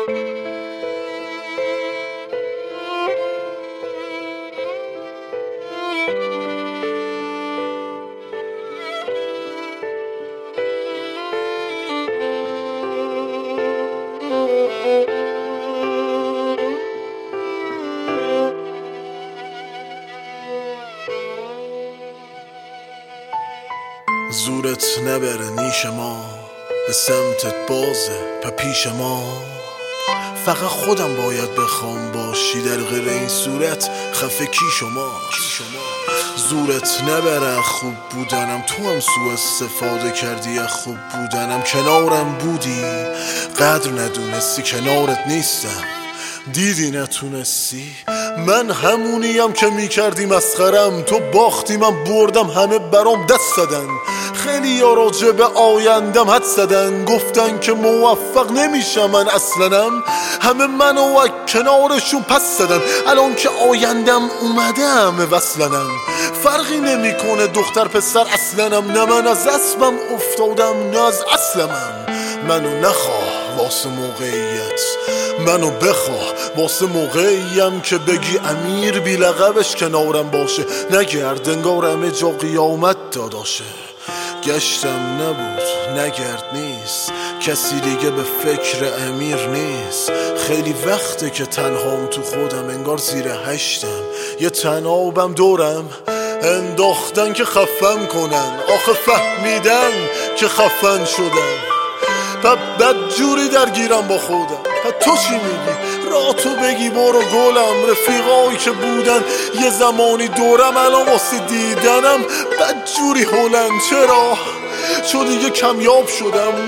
زورت نبره نیش ما، به سمتت بازه پا پیش ما. فقط خودم باید بخوام باشی، در غیر این صورت خفه کی شما. زورت نبره خوب بودنم، تو هم سوء استفاده کردی از خوب بودنم. کنارم بودی قدر ندونستی، کنارت نیستم دیدی نتونستی. من همونیم که میکردی مسخرم، تو باختی من بردم، همه برام دست زدن. خیلی یا راجع به آیندم حد زدن، گفتن که موفق نمیشم من اصلنم. همه منو از کنارشون پس زدن، الان که آیندم اومده همه وصلنم. فرقی نمیکنه دختر پسر اصلنم، نه من از اسبم افتادم نه از اصلمم. منو نخواه واسه موقعیت، منو بخواه واسه موقعیم که بگی امیر بی لقبش کنارم باشه. نگرد انگارم جا قیامت داداشه. گشتم نبود نگرد نیست، کسی دیگه به فکر امیر نیست. خیلی وقته که تنهام تو خودم، انگار زیر هشتم. یه تنابم دورم انداختن که خفم کنن، آخه فهمیدن که خفن شدم. بد جوری درگیرم با خودم. تو چی میگی؟ راه تو بگی برو گلم. رفیقایی که بودن یه زمانی دورم، الان واسه دیدنم بد جوری هلن. چرا؟ چون دیگه کمیاب شدم.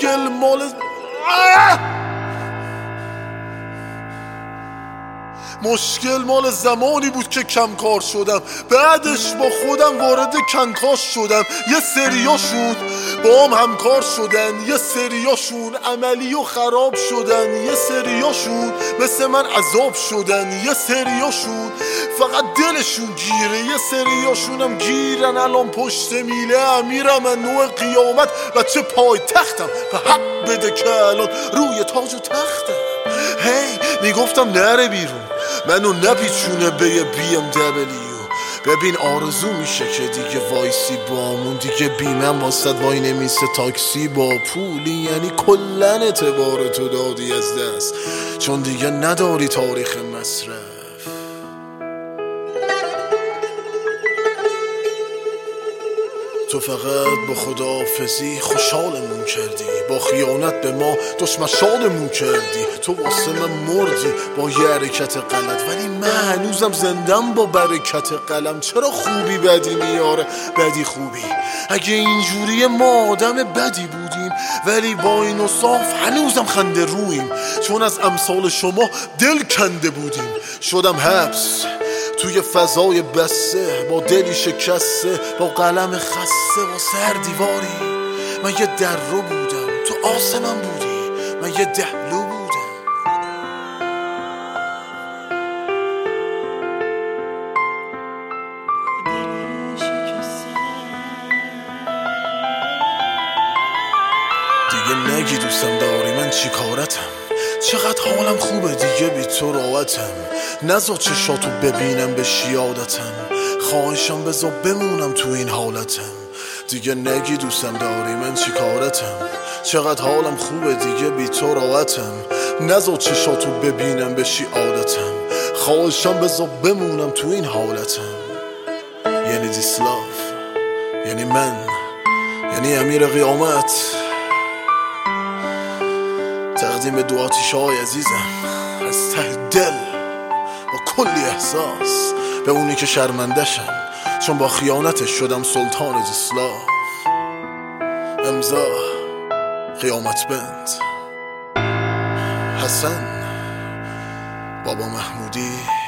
مشکل مال زمانی بود که کم کار شدم، بعدش با خودم وارد کنکاش شدم. یه سریاشون با هم همکار شدن، یه سریاشون عملی و خراب شدن، یه سریاشون مثل من عذاب شدن، یه سریاشون فقط دلشون گیره، یه سریاشون هم گیرن الان پشت میله امیرم. من نوع قیامت بچه پای تختم، به حق بده که الان روی تاج و تختم. میگفتم نره بیرون، منو نپیچونه به یه BMW. ببین آرزو میشه که دیگه وایسی بامون، دیگه بیمم واسد وای نمیسه تاکسی با پولی. یعنی کلن اعتبار تو دادی از دست، چون دیگه نداری تاریخ مصرف. تو فقط با خداحافظی خوشحالمون کردی، با خیانت به ما دشمشانمون کردی. تو واسه من مردی با یه حرکت غلط، ولی من هنوزم زندم با برکت قلم. چرا خوبی بدی میاره بدی خوبی؟ اگه اینجوری ما آدم بدی بودیم، ولی با این و صاف هنوزم خنده رویم، چون از امثال شما دل کنده بودیم. شدم حبس توی فضای بسته، با دلی شکسته، با قلم خسته، با سر دیواری. من یه در رو بودم، تو آسمم بودی، من یه دهلو بودم. دیگه نگی دوستم داری، من چی کارتم؟ چقدر حالم خوبه دیگه بی تو راحتم. نذار چشاتو ببینم بشی یادتم، خواهشم بذار بمونم تو این حالتم. دیگه نگی دوستم داری، من چی کارتم؟ چقدر حالم خوبه دیگه بی تو راحتم. نذار چشاتو ببینم بشی عادتم، خواهشم بذار بمونم تو این حالتم. یعنی دیسلاف، یعنی من، یعنی امیر قیامت. تقدیم دو آتیش‌های عزیزم از ته دل با کلی احساس، به اونی که شرمندشم چون با خیانتش شدم سلطان دیسلاف. امضا قیامت بند، حسن بابا محمودی.